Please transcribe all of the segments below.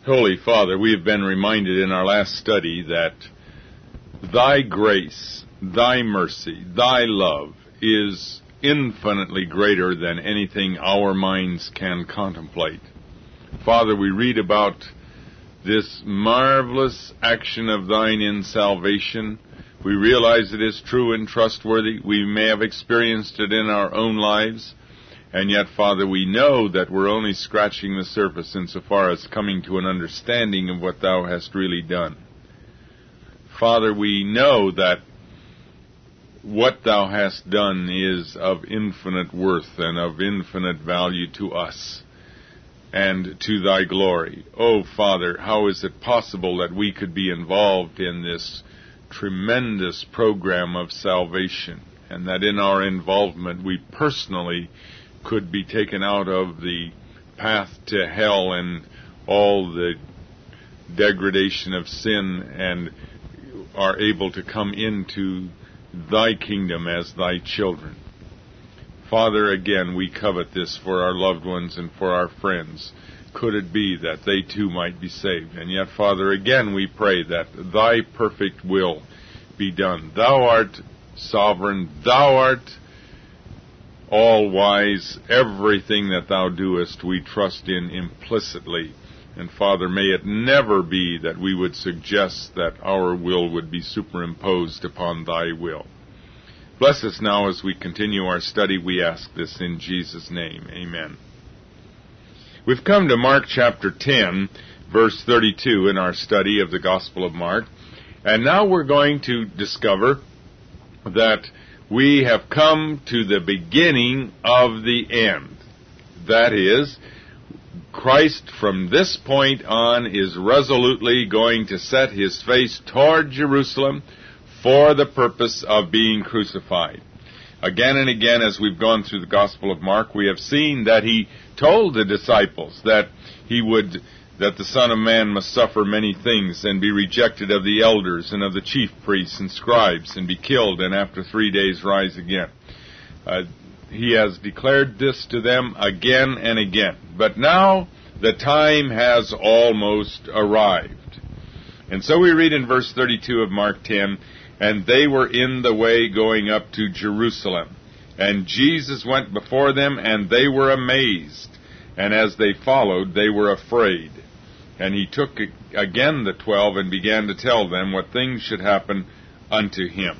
Holy Father, we have been reminded in our last study that Thy grace, Thy mercy, Thy love is infinitely greater than anything our minds can contemplate. Father, we read about this marvelous action of Thine in salvation. We realize it is true and trustworthy. We may have experienced it in our own lives. And yet, Father, we know that we're only scratching the surface insofar as coming to an understanding of what Thou hast really done. Father, we know that what Thou hast done is of infinite worth and of infinite value to us and to Thy glory. Oh, Father, how is it possible that we could be involved in this tremendous program of salvation, and that in our involvement we personally could be taken out of the path to hell and all the degradation of sin and are able to come into Thy kingdom as Thy children. Father, again, we covet this for our loved ones and for our friends. Could it be that they too might be saved? And yet, Father, again we pray that Thy perfect will be done. Thou art sovereign. Thou art all-wise. Everything that Thou doest we trust in implicitly. And Father, may it never be that we would suggest that our will would be superimposed upon Thy will. Bless us now as we continue our study. We ask this in Jesus' name. Amen. We've come to Mark chapter 10, verse 32 in our study of the Gospel of Mark. And now we're going to discover that we have come to the beginning of the end. That is, Christ from this point on is resolutely going to set His face toward Jerusalem for the purpose of being crucified. Again and again, as we've gone through the Gospel of Mark, we have seen that He told the disciples that the Son of Man must suffer many things and be rejected of the elders and of the chief priests and scribes and be killed and after 3 days rise again. He has declared this to them again and again. But now the time has almost arrived. And so we read in verse 32 of Mark 10, "And they were in the way going up to Jerusalem. And Jesus went before them, and they were amazed. And as they followed, they were afraid. And He took again the 12 and began to tell them what things should happen unto Him."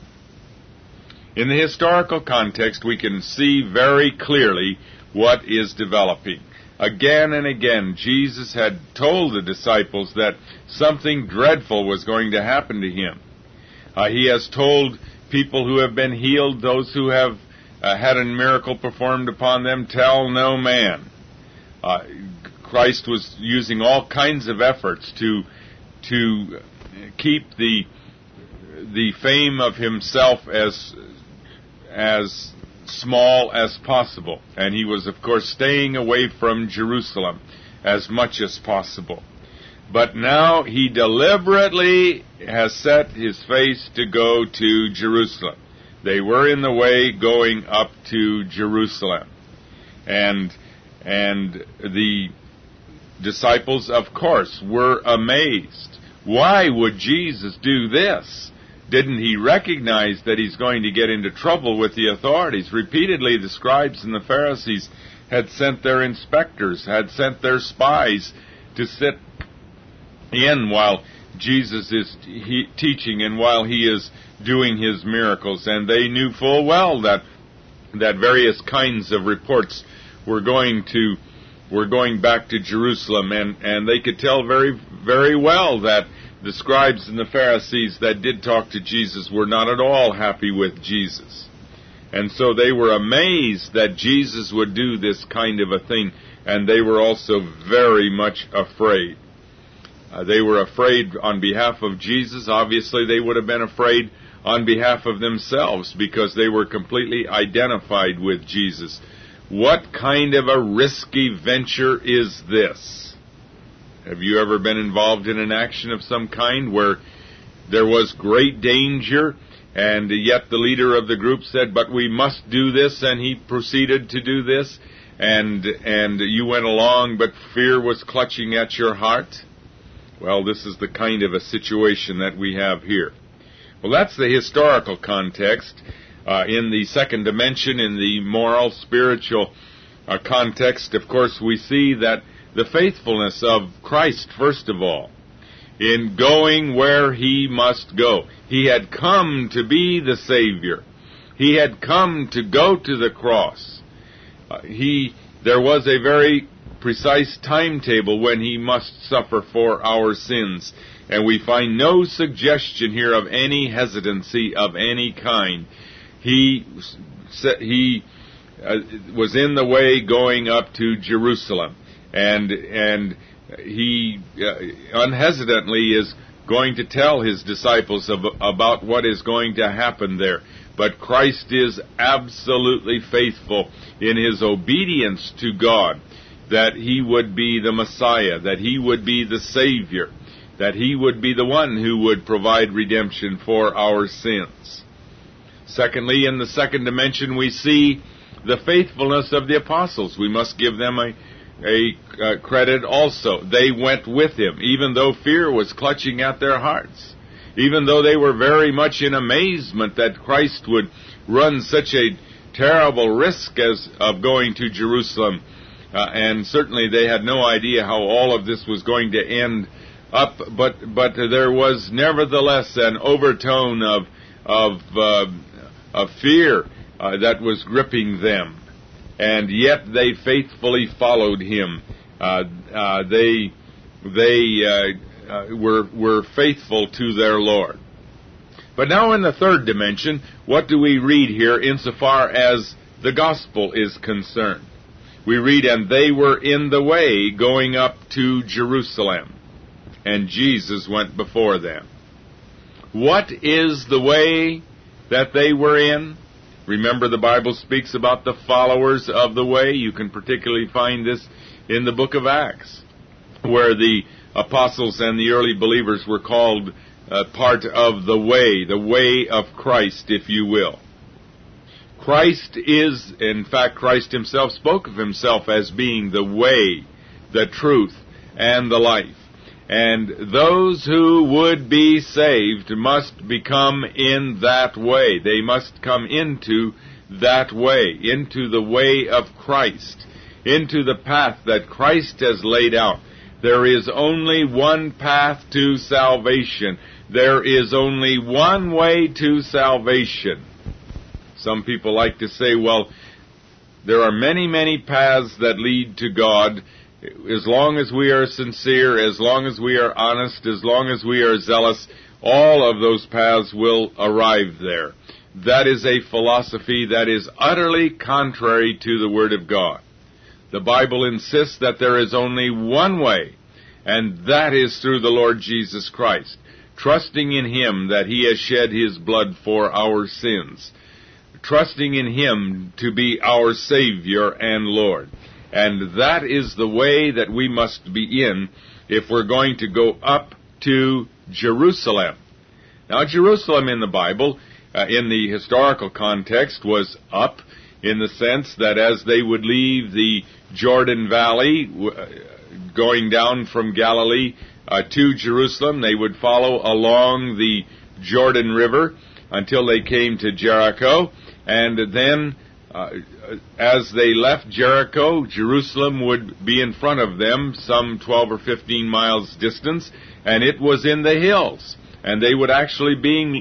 In the historical context, we can see very clearly what is developing. Again and again, Jesus had told the disciples that something dreadful was going to happen to Him. He has told people who have been healed, those who have had a miracle performed upon them, tell no man. Christ was using all kinds of efforts to keep the fame of Himself as small as possible. And He was, of course, staying away from Jerusalem as much as possible. But now He deliberately has set His face to go to Jerusalem. They were in the way going up to Jerusalem. And the disciples, of course, were amazed. Why would Jesus do this? Didn't He recognize that He's going to get into trouble with the authorities? Repeatedly, the scribes and the Pharisees had sent their inspectors, had sent their spies to sit in while Jesus is teaching and while He is doing His miracles. And they knew full well that various kinds of reports were going back to Jerusalem, and they could tell very, very well that the scribes and the Pharisees that did talk to Jesus were not at all happy with Jesus. And so they were amazed that Jesus would do this kind of a thing, and they were also very much afraid. They were afraid on behalf of Jesus. Obviously, they would have been afraid on behalf of themselves because they were completely identified with Jesus. What kind of a risky venture is this? Have you ever been involved in an action of some kind where there was great danger, and yet the leader of the group said, "But we must do this," and he proceeded to do this, and you went along, but fear was clutching at your heart? Well, this is the kind of a situation that we have here. Well, that's the historical context. In the second dimension, in the moral, spiritual context, of course, we see that the faithfulness of Christ, first of all, in going where he must go. He had come to be the Savior. He had come to go to the cross. There was a very precise timetable when he must suffer for our sins. And we find no suggestion here of any hesitancy of any kind. He was in the way going up to Jerusalem. And he unhesitantly is going to tell his disciples about what is going to happen there. But Christ is absolutely faithful in his obedience to God, that he would be the Messiah, that he would be the Savior, that he would be the one who would provide redemption for our sins. Secondly, in the second dimension, we see the faithfulness of the apostles. We must give them a credit also. They went with him, even though fear was clutching at their hearts, even though they were very much in amazement that Christ would run such a terrible risk of going to Jerusalem. And certainly they had no idea how all of this was going to end up, but there was nevertheless an overtone of fear that was gripping them. And yet they faithfully followed him. They were faithful to their Lord. But now in the third dimension, what do we read here insofar as the gospel is concerned? We read, and they were in the way going up to Jerusalem, and Jesus went before them. What is the way that they were in? Remember, the Bible speaks about the followers of the way. You can particularly find this in the book of Acts, where the apostles and the early believers were called part of the way of Christ, if you will. Christ is, in fact, Christ himself spoke of himself as being the way, the truth, and the life. And those who would be saved must become in that way. They must come into that way, into the way of Christ, into the path that Christ has laid out. There is only one path to salvation. There is only one way to salvation. Some people like to say, well, there are many, many paths that lead to God. As long as we are sincere, as long as we are honest, as long as we are zealous, all of those paths will arrive there. That is a philosophy that is utterly contrary to the Word of God. The Bible insists that there is only one way, and that is through the Lord Jesus Christ, trusting in him that he has shed his blood for our sins, trusting in him to be our Savior and Lord. And that is the way that we must be in if we're going to go up to Jerusalem. Now, Jerusalem in the Bible, in the historical context, was up in the sense that as they would leave the Jordan Valley, going down from Galilee to Jerusalem, they would follow along the Jordan River until they came to Jericho. And then, as they left Jericho, Jerusalem would be in front of them, some 12 or 15 miles distance, and it was in the hills. And they would actually be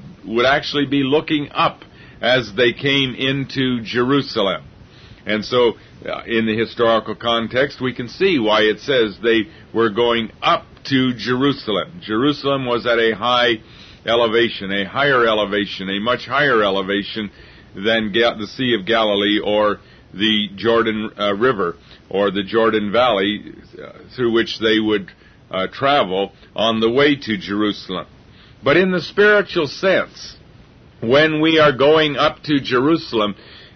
looking up as they came into Jerusalem. And so, in the historical context, we can see why it says they were going up to Jerusalem. Jerusalem was at a high elevation, a higher elevation, a much higher elevation than the Sea of Galilee or the Jordan River or the Jordan Valley through which they would travel on the way to Jerusalem. But in the spiritual sense, when we are going up to Jerusalem,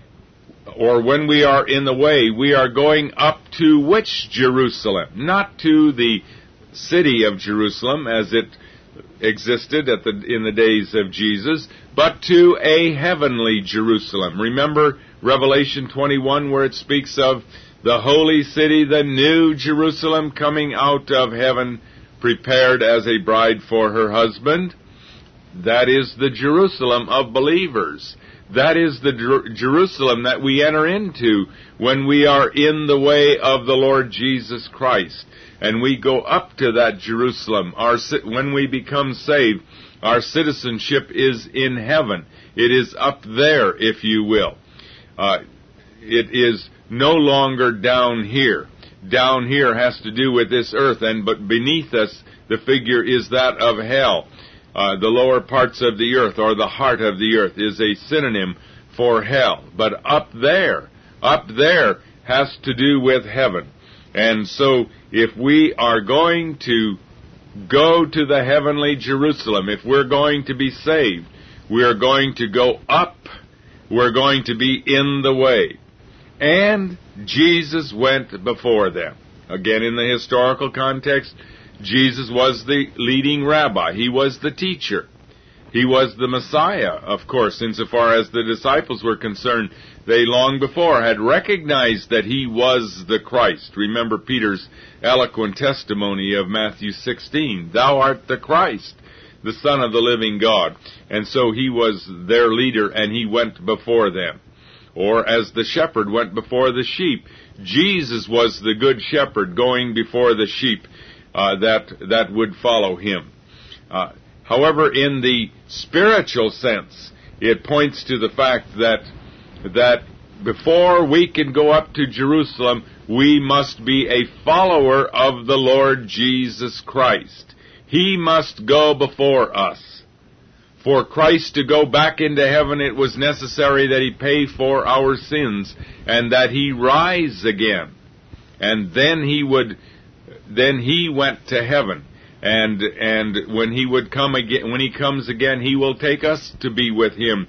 or when we are in the way, we are going up to which Jerusalem? Not to the city of Jerusalem as it existed in the days of Jesus, but to a heavenly Jerusalem. Remember Revelation 21, where it speaks of the holy city, the new Jerusalem, coming out of heaven prepared as a bride for her husband. That is the Jerusalem of believers. That is the Jerusalem that we enter into when we are in the way of the Lord Jesus Christ. And we go up to that Jerusalem. When we become saved, our citizenship is in heaven. It is up there, if you will. It is no longer down here. Down here has to do with this earth, but beneath us, the figure is that of hell. The lower parts of the earth, or the heart of the earth, is a synonym for hell. But up there has to do with heaven. And so, if we are going to go to the heavenly Jerusalem, if we're going to be saved, we are going to go up. We're going to be in the way. And Jesus went before them. Again, in the historical context, Jesus was the leading rabbi. He was the teacher. He was the Messiah, of course, insofar as the disciples were concerned. They long before had recognized that he was the Christ. Remember Peter's eloquent testimony of Matthew 16. Thou art the Christ, the Son of the living God. And so he was their leader, and he went before them. Or as the shepherd went before the sheep, Jesus was the good shepherd going before the sheep that would follow him. However, in the spiritual sense, it points to the fact that before we can go up to Jerusalem, we must be a follower of the Lord Jesus Christ. He must go before us. For Christ to go back into heaven, it was necessary that he pay for our sins and that he rise again. And then he went to heaven. And when he would come again, when he comes again, he will take us to be with him.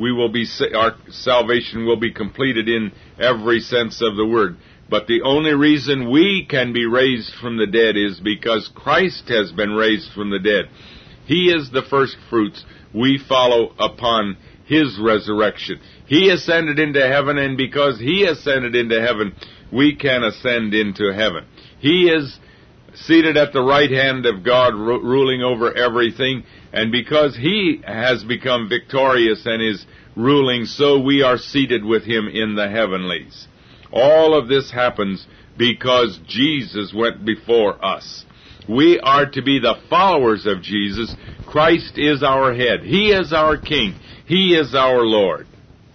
Our salvation will be completed in every sense of the word. But the only reason we can be raised from the dead is because Christ has been raised from the dead. He is the first fruits. We follow upon his resurrection. He ascended into heaven, and because he ascended into heaven, we can ascend into heaven. He is seated at the right hand of God, ruling over everything, and because he has become victorious and is ruling, so we are seated with him in the heavenlies. All of this happens because Jesus went before us. We are to be the followers of Jesus. Christ is our head. He is our King. He is our Lord.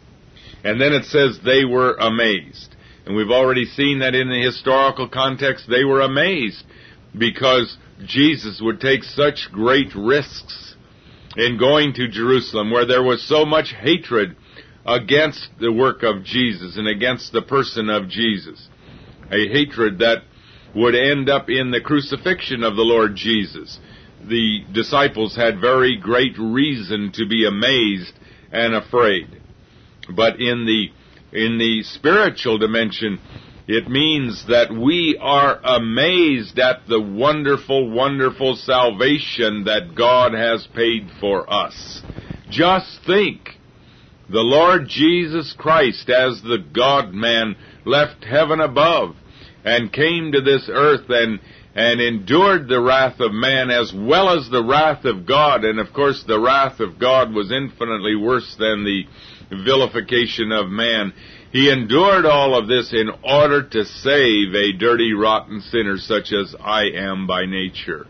And then it says they were amazed. And we've already seen that in the historical context, they were amazed because Jesus would take such great risks in going to Jerusalem, where there was so much hatred against the work of Jesus and against the person of Jesus. A hatred that would end up in the crucifixion of the Lord Jesus. The disciples had very great reason to be amazed and afraid. But in the spiritual dimension, it means that we are amazed at the wonderful, wonderful salvation that God has paid for us. Just think, the Lord Jesus Christ, as the God-man, left heaven above and came to this earth and endured the wrath of man as well as the wrath of God. And of course the wrath of God was infinitely worse than the vilification of man. He endured all of this in order to save a dirty, rotten sinner such as I am by nature.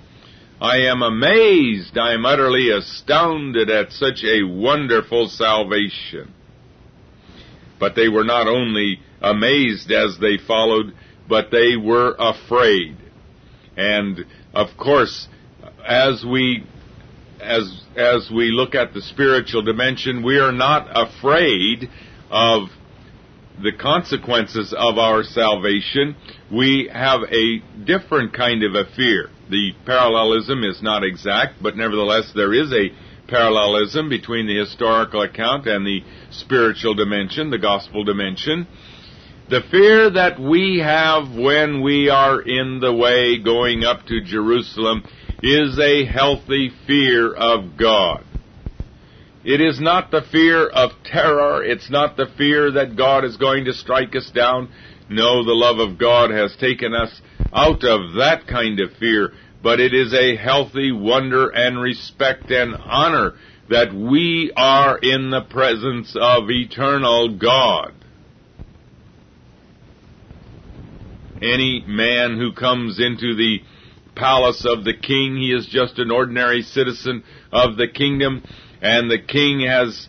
I am amazed, I am utterly astounded at such a wonderful salvation. But they were not only amazed as they followed, but they were afraid. And of course, as we look at the spiritual dimension, we are not afraid of the consequences of our salvation. We have a different kind of a fear. The parallelism is not exact, but nevertheless there is a parallelism between the historical account and the spiritual dimension, the gospel dimension. The fear that we have when we are in the way going up to Jerusalem is a healthy fear of God. It is not the fear of terror. It's not the fear that God is going to strike us down. No, the love of God has taken us out of that kind of fear. but it is a healthy wonder and respect and honor that we are in the presence of eternal God. Any man who comes into the palace of the king, he is just an ordinary citizen of the kingdom, and the king has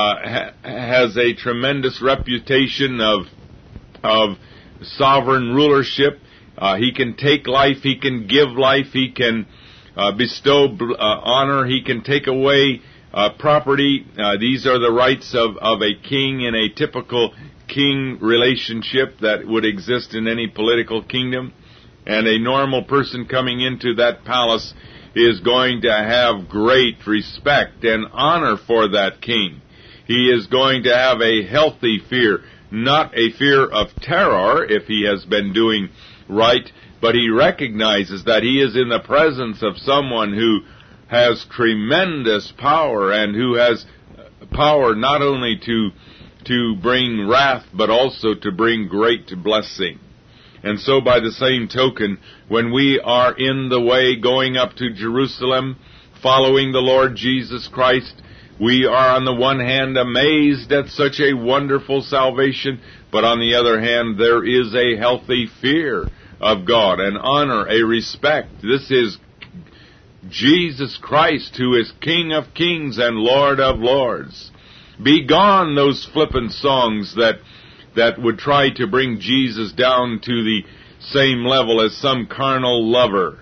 a tremendous reputation of sovereign rulership. He can take life, he can give life, he can bestow honor, he can take away property. These are the rights of a king in a typical king relationship that would exist in any political kingdom. And a normal person coming into that palace is going to have great respect and honor for that king. He is going to have a healthy fear, not a fear of terror if he has been doing right, but he recognizes that he is in the presence of someone who has tremendous power and who has power not only to bring wrath, but also to bring great blessing. And so by the same token, when we are in the way going up to Jerusalem, following the Lord Jesus Christ, we are on the one hand amazed at such a wonderful salvation, but on the other hand there is a healthy fear of God, an honor, a respect. This is Jesus Christ, who is King of kings and Lord of lords. Begone those flippant songs that would try to bring Jesus down to the same level as some carnal lover,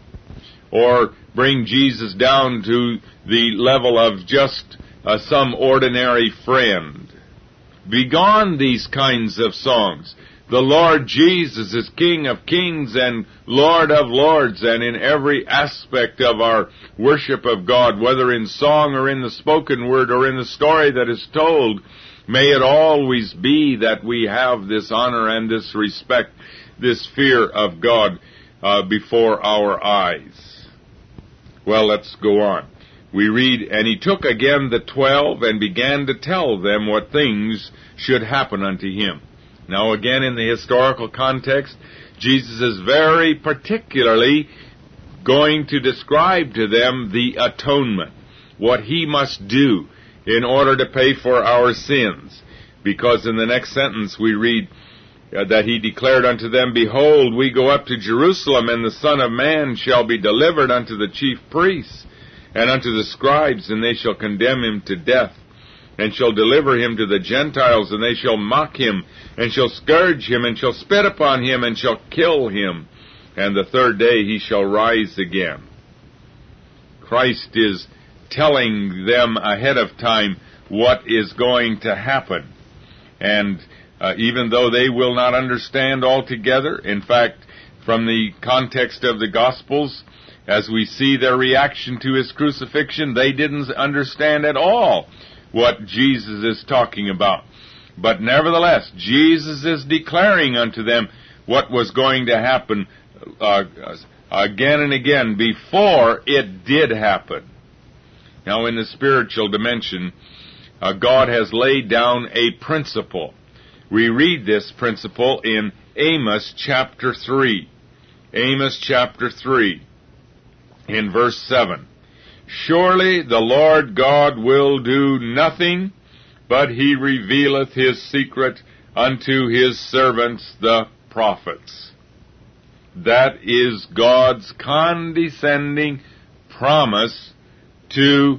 or bring Jesus down to the level of just some ordinary friend. Begone these kinds of songs. The Lord Jesus is King of kings and Lord of lords, and in every aspect of our worship of God, whether in song or in the spoken word or in the story that is told, may it always be that we have this honor and this respect, this fear of God before our eyes. Well, let's go on. We read, "And he took again the 12 and began to tell them what things should happen unto him." Now again, in the historical context, Jesus is very particularly going to describe to them the atonement, what he must do in order to pay for our sins. Because in the next sentence we read that he declared unto them, "Behold, we go up to Jerusalem, and the Son of Man shall be delivered unto the chief priests and unto the scribes, and they shall condemn him to death, and shall deliver him to the Gentiles, and they shall mock him, and shall scourge him, and shall spit upon him, and shall kill him. And the third day he shall rise again." Christ is telling them ahead of time what is going to happen. And even though they will not understand altogether, in fact, from the context of the Gospels, as we see their reaction to his crucifixion, they didn't understand at all what Jesus is talking about. But nevertheless, Jesus is declaring unto them what was going to happen again and again before it did happen. Now, in the spiritual dimension, God has laid down a principle. We read this principle in Amos chapter 3. Amos chapter 3, in verse 7. "Surely the Lord God will do nothing, but he revealeth his secret unto his servants the prophets." That is God's condescending promise to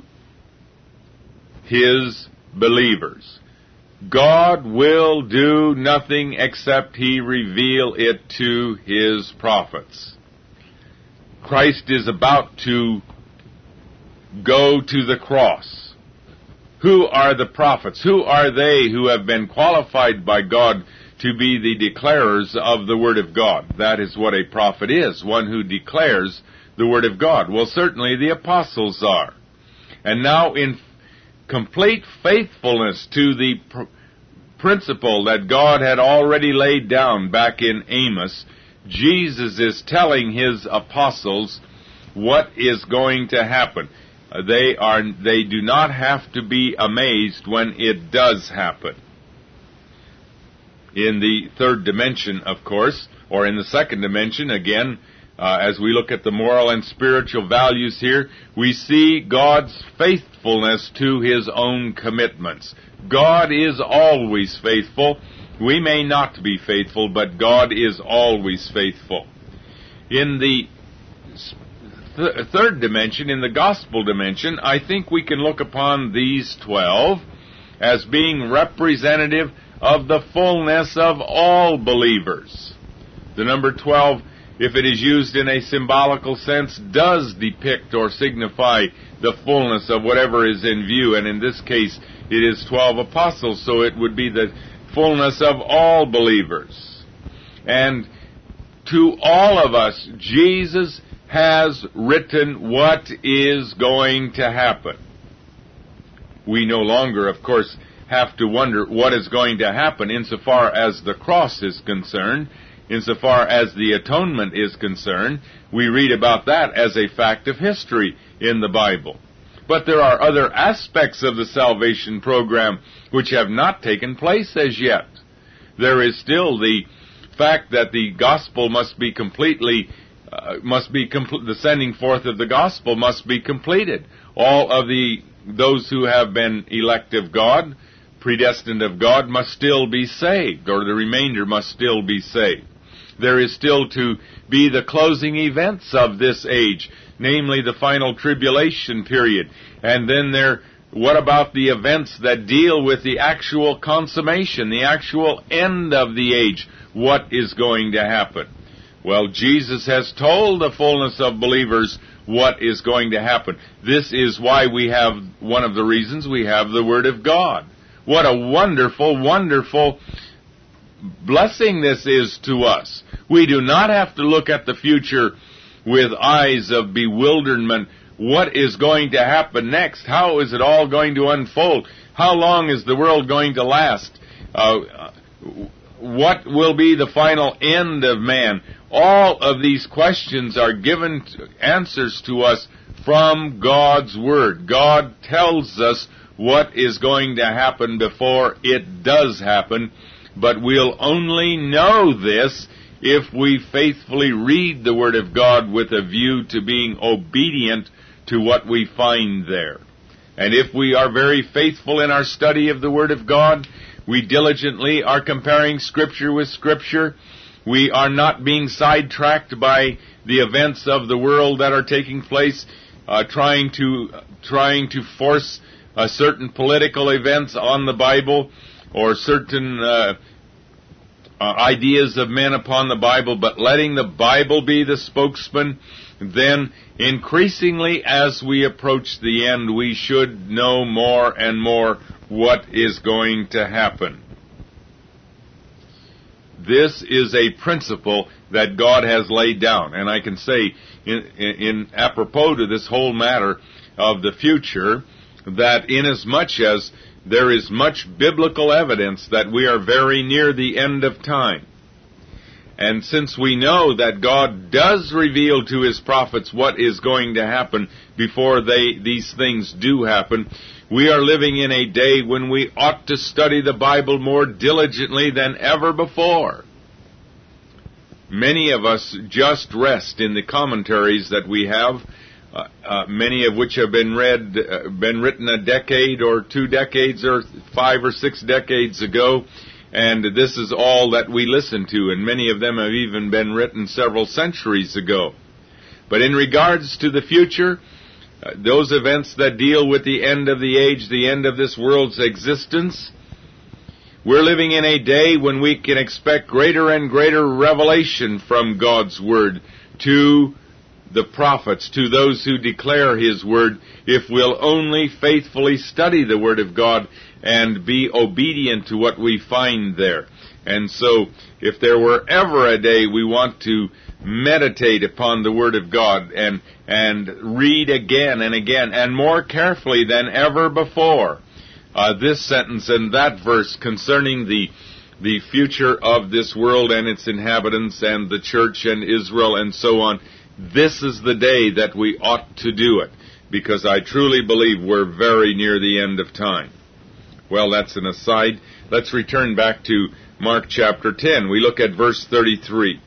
his believers. God will do nothing except he reveal it to his prophets. Christ is about to go to the cross. Who are the prophets? Who are they who have been qualified by God to be the declarers of the Word of God? That is what a prophet is, one who declares the Word of God. Well, certainly the apostles are. And now, in complete faithfulness to the principle that God had already laid down back in Amos, Jesus is telling his apostles what is going to happen. They do not have to be amazed when it does happen. In the third dimension, of course, or in the second dimension, again, as we look at the moral and spiritual values here, we see God's faithfulness to His own commitments. God is always faithful. We may not be faithful, but God is always faithful. In the third dimension, in the gospel dimension, I think we can look upon these 12 as being representative of the fullness of all believers. The number 12, if it is used in a symbolical sense, does depict or signify the fullness of whatever is in view, and in this case it is 12 apostles, so it would be the fullness of all believers. And to all of us, Jesus has written what is going to happen. We no longer, of course, have to wonder what is going to happen insofar as the cross is concerned, insofar as the atonement is concerned. We read about that as a fact of history in the Bible. But there are other aspects of the salvation program which have not taken place as yet. There is still the fact that the gospel must be completely, the sending forth of the gospel must be completed. All of those who have been elect of God, predestined of God, must still be saved, or the remainder must still be saved. There is still to be the closing events of this age, namely the final tribulation period. And then what about the events that deal with the actual consummation, the actual end of the age? What is going to happen? Well, Jesus has told the fullness of believers what is going to happen. This is why we have, one of the reasons we have the Word of God. What a wonderful, wonderful blessing this is to us. We do not have to look at the future with eyes of bewilderment. What is going to happen next? How is it all going to unfold? How long is the world going to last? What will be the final end of man? All of these questions are given answers to us from God's Word. God tells us what is going to happen before it does happen, but we'll only know this if we faithfully read the Word of God with a view to being obedient to what we find there. And if we are very faithful in our study of the Word of God, we diligently are comparing Scripture with Scripture. We are not being sidetracked by the events of the world that are taking place, trying to force certain political events on the Bible, or certain ideas of men upon the Bible, but letting the Bible be the spokesman. Then, increasingly as we approach the end, we should know more and more what is going to happen. This is a principle that God has laid down, and I can say, in apropos to this whole matter of the future, that inasmuch as there is much biblical evidence that we are very near the end of time, and since we know that God does reveal to His prophets what is going to happen before these things do happen, we are living in a day when we ought to study the Bible more diligently than ever before. Many of us just rest in the commentaries that we have, many of which have been written a decade or 2 decades or 5 or 6 decades ago, and this is all that we listen to, and many of them have even been written several centuries ago. But in regards to the future, those events that deal with the end of the age, the end of this world's existence, we're living in a day when we can expect greater and greater revelation from God's Word to the prophets, to those who declare His Word, if we'll only faithfully study the Word of God and be obedient to what we find there. And so, if there were ever a day we want to meditate upon the Word of God and read again and again and more carefully than ever before, this sentence and that verse concerning the future of this world and its inhabitants and the church and Israel and so on, this is the day that we ought to do it, because I truly believe we're very near the end of time. Well, that's an aside. Let's return back to Mark chapter 10. We look at verse 33.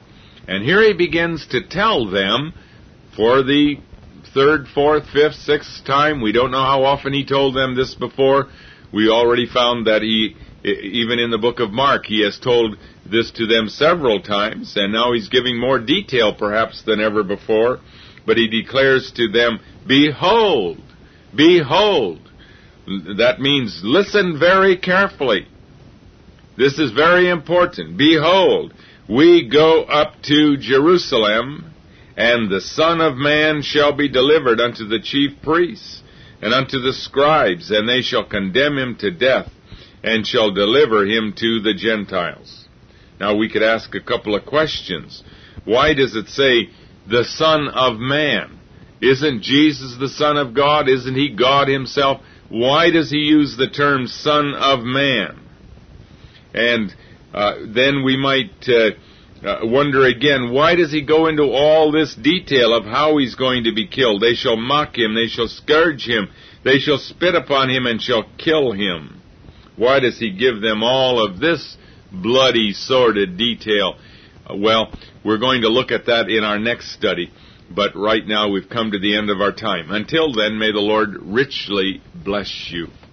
And here he begins to tell them for the third, fourth, fifth, sixth time. We don't know how often he told them this before. We already found that he, even in the book of Mark, he has told this to them several times, and now he's giving more detail perhaps than ever before. But he declares to them, behold, behold. That means listen very carefully. This is very important. Behold, we go up to Jerusalem, and the Son of Man shall be delivered unto the chief priests, and unto the scribes, and they shall condemn him to death, and shall deliver him to the Gentiles. Now we could ask a couple of questions. Why does it say, the Son of Man? Isn't Jesus the Son of God? Isn't he God himself? Why does he use the term Son of Man? And then we might wonder again, why does he go into all this detail of how he's going to be killed? They shall mock him, they shall scourge him, they shall spit upon him and shall kill him. Why does he give them all of this bloody, sordid detail? Well, we're going to look at that in our next study, but right now we've come to the end of our time. Until then, may the Lord richly bless you.